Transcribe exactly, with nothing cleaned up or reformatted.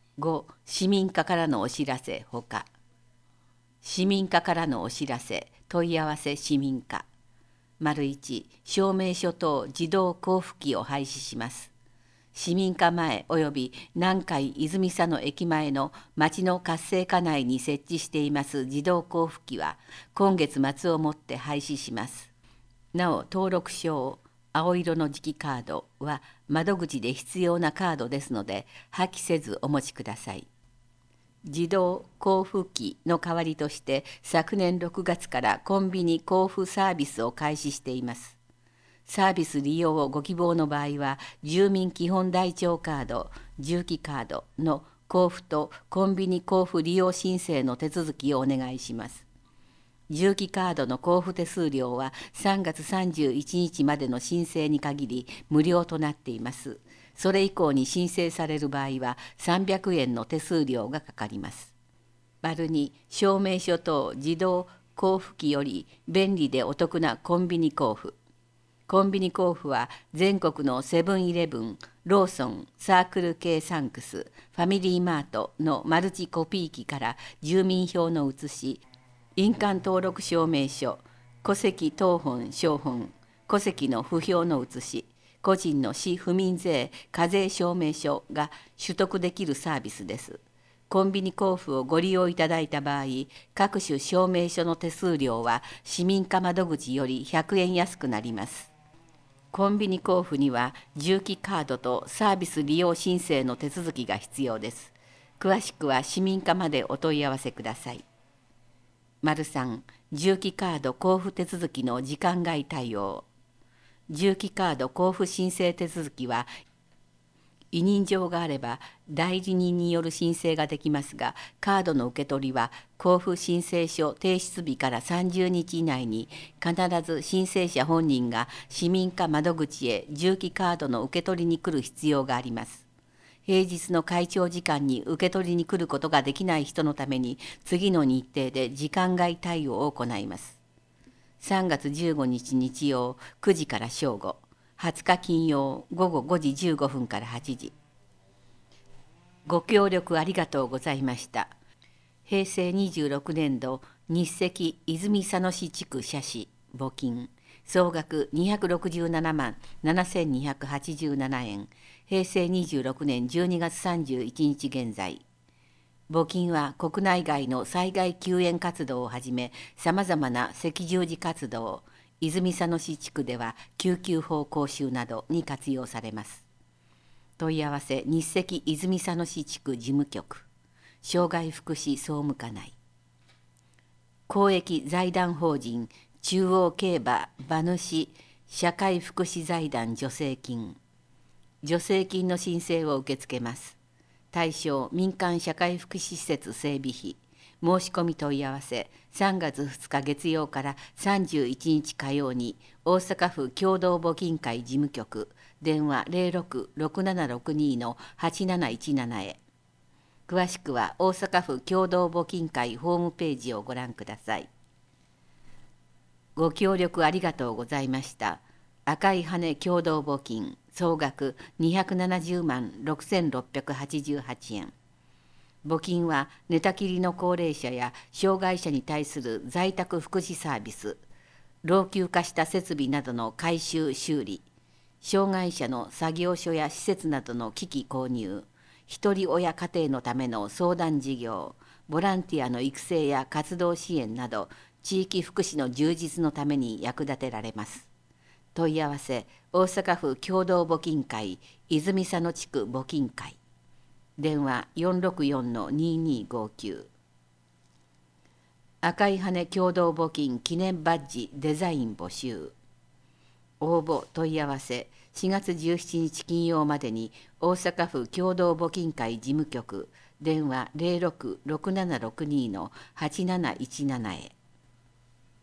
ご、市民課からのお知らせほか。市民課からのお知らせ、問い合わせ市民課。いち、証明書等自動交付機を廃止します。市民課前及び南海泉佐野駅前の町の活性化内に設置しています自動交付機は今月末をもって廃止します。なお登録証青色の磁気カードは窓口で必要なカードですので破棄せずお持ちください。自動交付機の代わりとして昨年ろくがつからコンビニ交付サービスを開始しています。サービス利用をご希望の場合は住民基本台帳カード、重機カードの交付とコンビニ交付利用申請の手続きをお願いします。重機カードの交付手数料はさんがつさんじゅういちにちまでの申請に限り無料となっています。それ以降に申請される場合はさんびゃくえんの手数料がかかります。に、証明書等自動交付機より便利でお得なコンビニ交付。コンビニ交付は全国のセブンイレブン、ローソン、サークル系サンクス、ファミリーマートのマルチコピー機から住民票の写し、印鑑登録証明書、戸籍謄本証本、戸籍の不評の写し、個人の市府民税課税証明書が取得できるサービスです。コンビニ交付をご利用いただいた場合、各種証明書の手数料は市民課窓口よりひゃくえん安くなります。コンビニ交付には重機カードとサービス利用申請の手続きが必要です。詳しくは市民課までお問い合わせください。さん、重機カード交付手続きの時間外対応。重機カード交付申請手続きは委任状があれば代理人による申請ができますが、カードの受け取りは交付申請書提出日からさんじゅうにち以内に必ず申請者本人が市民課窓口へ重機カードの受け取りに来る必要があります。平日の開帳時間に受け取りに来ることができない人のために次の日程で時間外対応を行います。さんがつじゅうごにち日曜くじから正午、はつか金曜午後ごじじゅうごふんからはちじ。ご協力ありがとうございました。へいせいにじゅうろくねんど日赤泉佐野市地区社子募金総額にひゃくろくじゅうななまんななせんにひゃくはちじゅうななえん、へいせいにじゅうろくねんじゅうにがつさんじゅういちにち現在。募金は国内外の災害救援活動をはじめさまざまな赤十字活動、泉佐野市地区では救急法講習などに活用されます。問い合わせ日赤泉佐野市地区事務局、障害福祉総務課内。公益財団法人中央競馬馬主社会福祉財団助成金。助成金の申請を受け付けます。対象民間社会福祉施設整備費。申し込み問い合わせさんがつふつか月曜からさんじゅういちにち火曜に大阪府共同募金会事務局電話 ゼロろく ろくななろくに のはちなないちななへ。詳しくは大阪府共同募金会ホームページをご覧ください。ご協力ありがとうございました。赤い羽共同募金総額にひゃくななじゅうまんろくせんろっぴゃくはちじゅうはちえん。募金は寝たきりの高齢者や障害者に対する在宅福祉サービス、老朽化した設備などの改修修理、障害者の作業所や施設などの機器購入、ひとり親家庭のための相談事業、ボランティアの育成や活動支援など地域福祉の充実のために役立てられます。問い合わせ大阪府共同募金会泉佐野地区募金会電話 よんろくよんのににごきゅう。赤い羽共同募金記念バッジデザイン募集。応募問い合わせしがつじゅうしちにち金曜までに大阪府共同募金会事務局電話 ゼロろく ろくななろくに のはちなないちななへ。